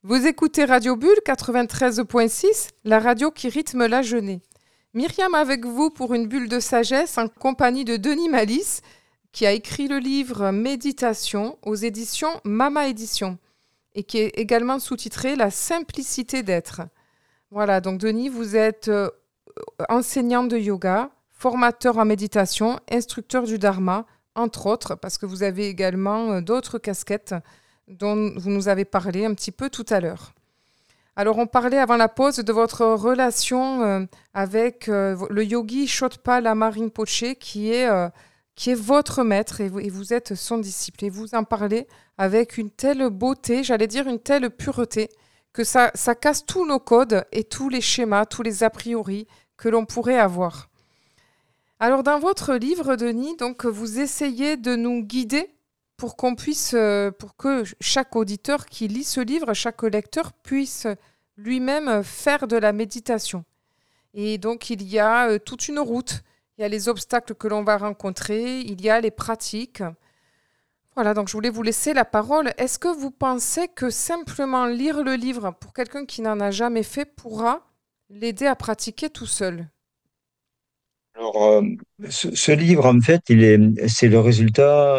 Vous écoutez Radio Bulle 93.6, la radio qui rythme la journée. Myriam avec vous pour une bulle de sagesse en compagnie de Denis Malice, qui a écrit le livre Méditation aux éditions Mama Édition et qui est également sous-titré La simplicité d'être. Voilà, donc Denis, vous êtes enseignant de yoga, formateur en méditation, instructeur du Dharma, entre autres, parce que vous avez également d'autres casquettes dont vous nous avez parlé un petit peu tout à l'heure. Alors, on parlait avant la pause de votre relation avec le yogi Shotpa Rinpoche, qui est votre maître et vous êtes son disciple. Et vous en parlez avec une telle beauté, j'allais dire une telle pureté, que ça casse tous nos codes et tous les schémas, tous les a priori que l'on pourrait avoir. Alors, dans votre livre, Denis, donc, vous essayez de nous guider pour pour que chaque auditeur qui lit ce livre, chaque lecteur puisse lui-même faire de la méditation. Et donc, il y a toute une route. Il y a les obstacles que l'on va rencontrer, il y a les pratiques. Voilà, donc je voulais vous laisser la parole. Est-ce que vous pensez que simplement lire le livre pour quelqu'un qui n'en a jamais fait pourra l'aider à pratiquer tout seul ? Alors, ce livre, en fait, c'est le résultat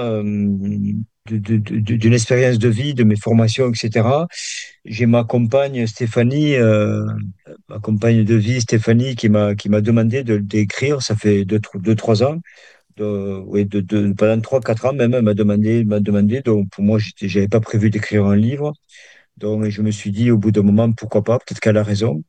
d'une expérience de vie, de mes formations, etc. J'ai ma compagne Stéphanie, ma compagne de vie Stéphanie, qui m'a demandé d'écrire. Ça fait deux, 3 ans. Oui, pendant 3, 4 ans même, elle m'a demandé. Donc, pour moi, j'avais pas prévu d'écrire un livre. Donc, je me suis dit, au bout d'un moment, pourquoi pas? Peut-être qu'elle a raison.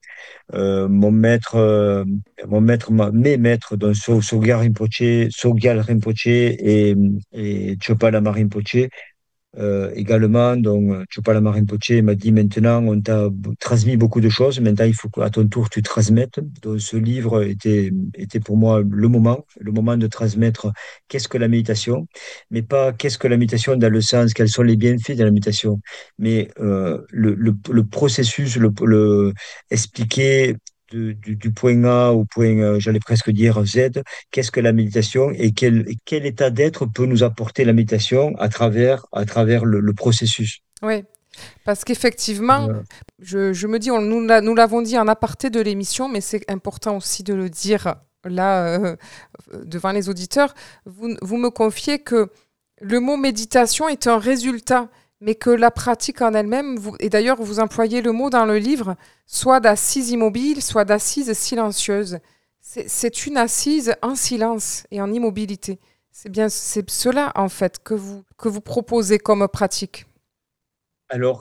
Mes maîtres, donc Sogyal Rinpoche et Chöpa Lama Rinpoche, également, donc Chöpa Lama Rinpoche m'a dit maintenant, on t'a transmis beaucoup de choses, maintenant il faut qu'à ton tour tu transmettes. Donc ce livre était pour moi le moment de transmettre qu'est-ce que la méditation, mais pas qu'est-ce que la méditation dans le sens, quels sont les bienfaits de la méditation, mais le processus, expliquer du point A au point, j'allais presque dire Z, qu'est-ce que la méditation et quel état d'être peut nous apporter la méditation à travers le processus. Oui, parce qu'effectivement, Euh, je me dis, nous l'avons dit en aparté de l'émission, mais c'est important aussi de le dire là, devant les auditeurs. Vous me confiez que le mot méditation est un résultat, mais que la pratique en elle-même, et d'ailleurs vous employez le mot dans le livre, soit d'assise immobile, soit d'assise silencieuse. C'est une assise en silence et en immobilité. C'est cela en fait que vous proposez comme pratique. alors,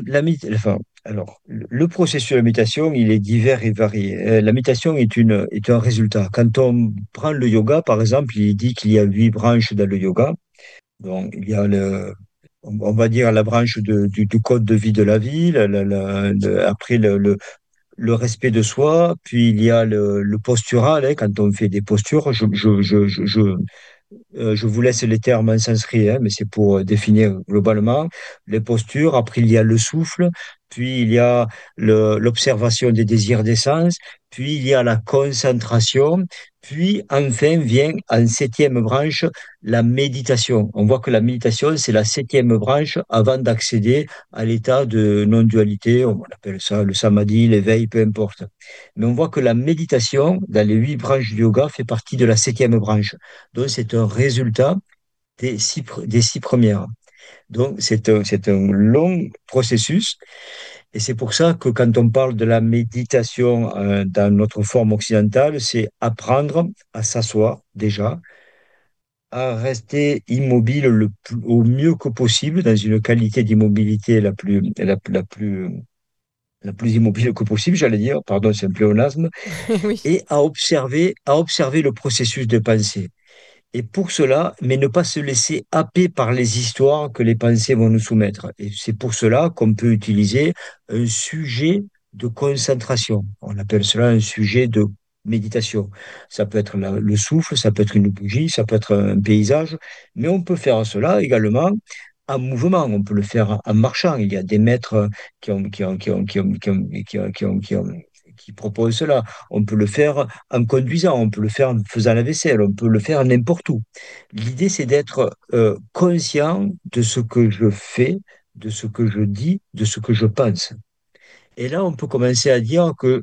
le processus de la méditation, il est divers et varié. La méditation est un résultat. Quand on prend le yoga, par exemple, il dit qu'il y a 8 branches dans le yoga. Donc, il y a on va dire la branche du code de vie de la vie, après le respect de soi, puis il y a le postural, hein, quand on fait des postures. Je vous laisse les termes en sanskrit, hein, mais c'est pour définir globalement les postures. Après, il y a le souffle, puis il y a l'observation des désirs d'essence, puis il y a la concentration, puis enfin vient en septième branche la méditation. On voit que la méditation, c'est la septième branche avant d'accéder à l'état de non-dualité. On appelle ça le samadhi, l'éveil, peu importe. Mais on voit que la méditation, dans les 8 branches du yoga, fait partie de la septième branche. Donc, c'est un résultat des 6 premières. Donc, c'est un long processus. Et c'est pour ça que quand on parle de la méditation dans notre forme occidentale, c'est apprendre à s'asseoir déjà, à rester immobile au mieux que possible, dans une qualité d'immobilité la plus immobile que possible, j'allais dire, pardon, c'est un pléonasme, Oui. et à observer le processus de pensée. Et pour cela, mais ne pas se laisser happer par les histoires que les pensées vont nous soumettre. Et c'est pour cela qu'on peut utiliser un sujet de concentration. On appelle cela un sujet de méditation. Ça peut être le souffle, ça peut être une bougie, ça peut être un paysage, mais on peut faire cela également en mouvement. On peut le faire en marchant. Il y a des maîtres qui proposent cela. On peut le faire en conduisant, on peut le faire en faisant la vaisselle, on peut le faire n'importe où. L'idée, c'est d'être conscient de ce que je fais, de ce que je dis, de ce que je pense. Et là, on peut commencer à dire que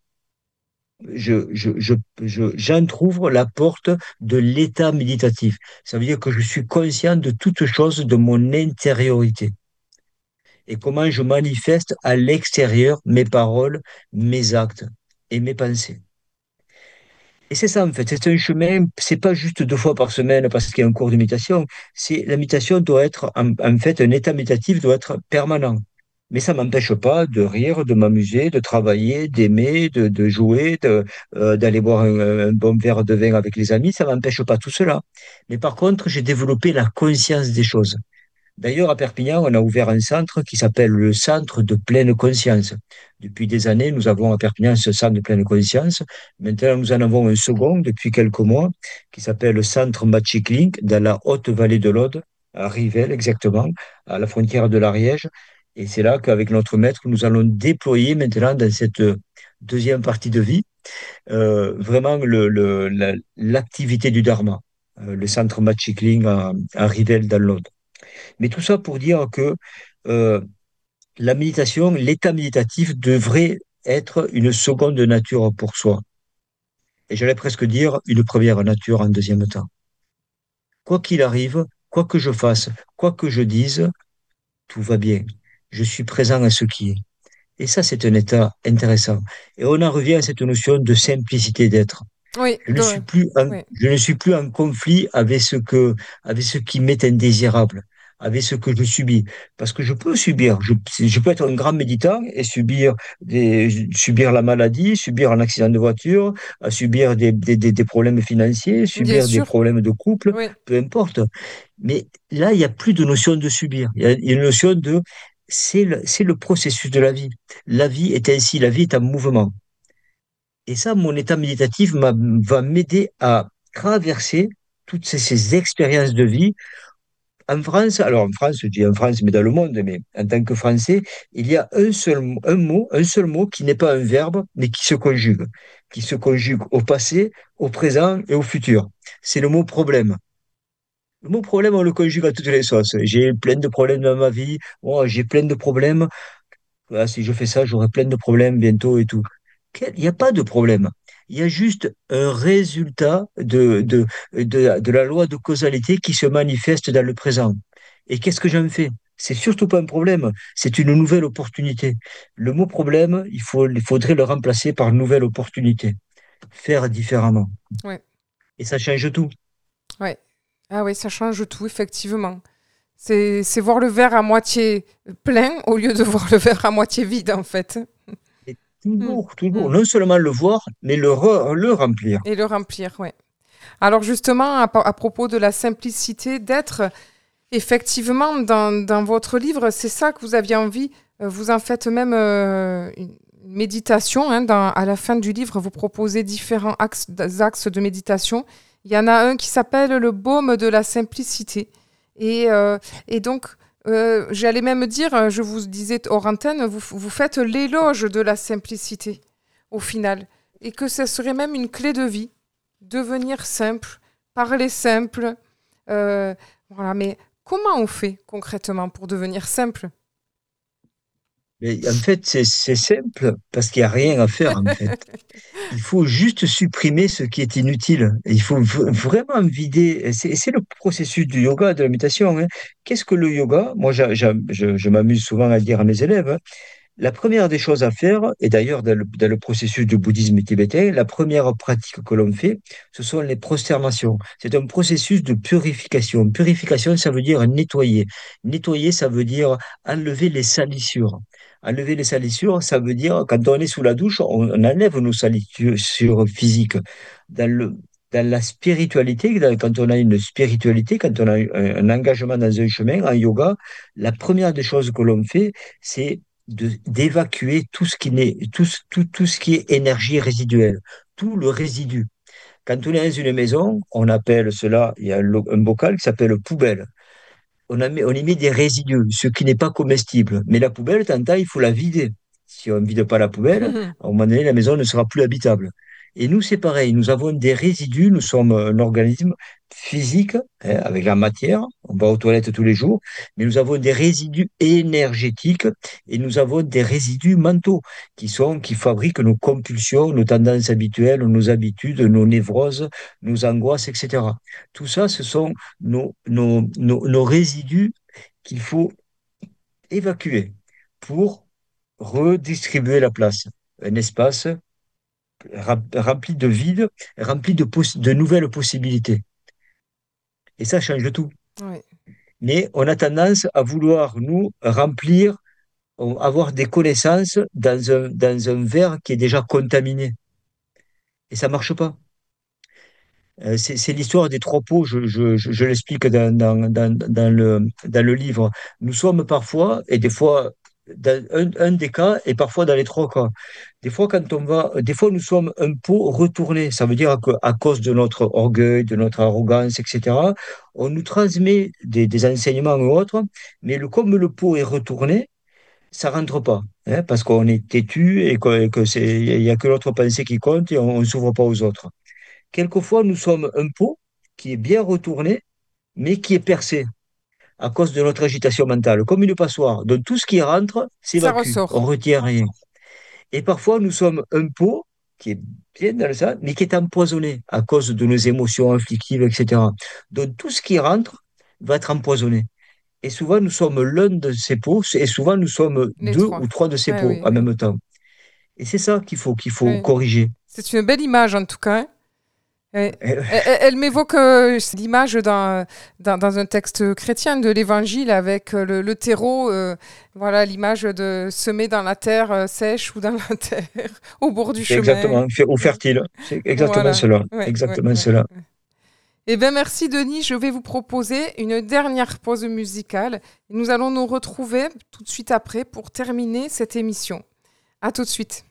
j'entrouvre la porte de l'état méditatif. Ça veut dire que je suis conscient de toute chose de mon intériorité et comment je manifeste à l'extérieur mes paroles, mes actes et mes pensées. Et c'est ça, en fait. C'est un chemin, c'est pas juste 2 fois par semaine parce qu'il y a un cours de méditation. La méditation doit être, en fait, un état méditatif doit être permanent. Mais ça m'empêche pas de rire, de m'amuser, de travailler, d'aimer, de jouer, d'aller boire un bon verre de vin avec les amis. Ça m'empêche pas tout cela. Mais par contre, j'ai développé la conscience des choses. D'ailleurs, à Perpignan, on a ouvert un centre qui s'appelle le Centre de pleine conscience. Depuis des années, nous avons à Perpignan ce centre de pleine conscience. Maintenant, nous en avons un second depuis quelques mois qui s'appelle le Centre Matchikling dans la haute vallée de l'Aude, à Rivelles exactement, à la frontière de l'Ariège. Et c'est là qu'avec notre maître, nous allons déployer maintenant dans cette deuxième partie de vie vraiment l'activité du Dharma, le Centre Matchikling à Rivelles dans l'Aude. Mais tout ça pour dire que euh, la méditation, l'état méditatif devrait être une seconde nature pour soi. Et j'allais presque dire une première nature en deuxième temps. Quoi qu'il arrive, quoi que je fasse, quoi que je dise, tout va bien. Je suis présent à ce qui est. Et ça, c'est un état intéressant. Et on en revient à cette notion de simplicité d'être. Oui, oui. Je ne suis plus en conflit avec ce qui m'est indésirable, avec ce que je subis. Parce que je peux subir, je peux être un grand méditant et subir la maladie, subir un accident de voiture, subir des problèmes financiers, Bien subir des sûr. problèmes de couple, Oui. peu importe. Mais là, il n'y a plus de notion de subir. Il y a une notion de, c'est le processus de la vie. La vie est ainsi, la vie est en mouvement. Et ça, mon état méditatif va m'aider à traverser toutes ces expériences de vie. En France, alors en France, je dis en France, mais dans le monde, mais en tant que Français, il y a un seul mot qui n'est pas un verbe, mais qui se conjugue au passé, au présent et au futur. C'est le mot problème. Le mot problème, on le conjugue à toutes les sauces. J'ai plein de problèmes dans ma vie. Oh, j'ai plein de problèmes. Voilà, si je fais ça, j'aurai plein de problèmes bientôt et tout. Il n'y a pas de problème. Il y a juste un résultat de la loi de causalité qui se manifeste dans le présent. Et qu'est-ce que j'en fais? C'est surtout pas un problème, c'est une nouvelle opportunité. Le mot problème, il faudrait le remplacer par nouvelle opportunité. Faire différemment. Ouais. Et ça change tout. Ouais. Ah oui, ça change tout, effectivement. C'est voir le verre à moitié plein au lieu de voir le verre à moitié vide, en fait. Et Hmm. toujours, Hmm. non seulement le voir, mais le remplir. Et le remplir, ouais. Alors justement, à propos de la simplicité d'être, effectivement, dans votre livre, c'est ça que vous aviez envie. Vous en faites même une méditation. Hein, à la fin du livre, vous proposez différents axes de méditation. Il y en a un qui s'appelle le baume de la simplicité. Et donc, j'allais même dire, je vous disais hors antenne, vous faites l'éloge de la simplicité, au final. Et que ce serait même une clé de vie. Devenir simple, parler simple. Voilà, mais comment on fait concrètement pour devenir simple? Mais en fait, c'est simple parce qu'il n'y a rien à faire, en fait. Il faut juste supprimer ce qui est inutile. Il faut vraiment vider. C'est le processus du yoga, de la méditation, hein. Qu'est-ce que le yoga? Moi, je m'amuse souvent à le dire à mes élèves, hein. La première des choses à faire, et d'ailleurs dans le processus du bouddhisme tibétain, la première pratique que l'on fait, ce sont les prosternations. C'est un processus de purification. Purification, ça veut dire nettoyer. Nettoyer, ça veut dire enlever les salissures. Enlever les salissures, ça veut dire, quand on est sous la douche, on enlève nos salissures physiques. Dans dans la spiritualité, quand on a une spiritualité, quand on a un engagement dans un chemin, en yoga, la première des choses que l'on fait, c'est d'évacuer tout ce qui n'est, tout ce qui est énergie résiduelle, tout le résidu. Quand on est dans une maison, on appelle cela, il y a un bocal qui s'appelle poubelle. On y met des résidus, ce qui n'est pas comestible. Mais la poubelle, tant il faut la vider. Si on ne vide pas la poubelle, à un moment donné, la maison ne sera plus habitable. Et nous, c'est pareil, nous avons des résidus, nous sommes un organisme physique, hein, avec la matière, on va aux toilettes tous les jours, mais nous avons des résidus énergétiques et nous avons des résidus mentaux qui fabriquent nos compulsions, nos tendances habituelles, nos habitudes, nos névroses, nos angoisses, etc. Tout ça, ce sont nos résidus qu'il faut évacuer pour redistribuer la place, un espace rempli de vide, rempli de nouvelles possibilités. Et ça change tout. Oui. Mais on a tendance à vouloir nous remplir, avoir des connaissances dans un verre qui est déjà contaminé. Et ça marche pas. C'est l'histoire des trois pots, je l'explique dans le livre. Nous sommes parfois, et des fois, dans un des cas, et parfois dans les trois cas. Des fois, nous sommes un pot retourné. Ça veut dire qu'à cause de notre orgueil, de notre arrogance, etc., on nous transmet des enseignements ou autres, mais comme le pot est retourné, ça rentre pas, hein, parce qu'on est têtu il y a que notre pensée qui compte et on ne s'ouvre pas aux autres. Quelquefois, nous sommes un pot qui est bien retourné, mais qui est percé à cause de notre agitation mentale, comme une passoire. Donc tout ce qui rentre Ça s'évacue, on ressort. retient rien. Et parfois, nous sommes un pot qui est bien dans le sang, mais qui est empoisonné à cause de nos émotions afflictives, etc. Donc tout ce qui rentre va être empoisonné. Et souvent, nous sommes l'un de ces pots, et souvent, nous sommes Les deux trois. ou trois de ces Oui, pots oui, en oui. même temps. Et c'est ça qu'il faut Oui. corriger. C'est une belle image en tout cas, hein. Oui. Elle m'évoque l'image dans un texte chrétien de l'Évangile avec le terreau, voilà l'image de semer dans la terre sèche ou dans la terre au bord du C'est chemin. exactement, au fertile. C'est exactement Voilà, cela. ouais, ouais, Exactement ouais. cela. Eh bien, merci Denis. Je vais vous proposer une dernière pause musicale. Nous allons nous retrouver tout de suite après pour terminer cette émission. À tout de suite.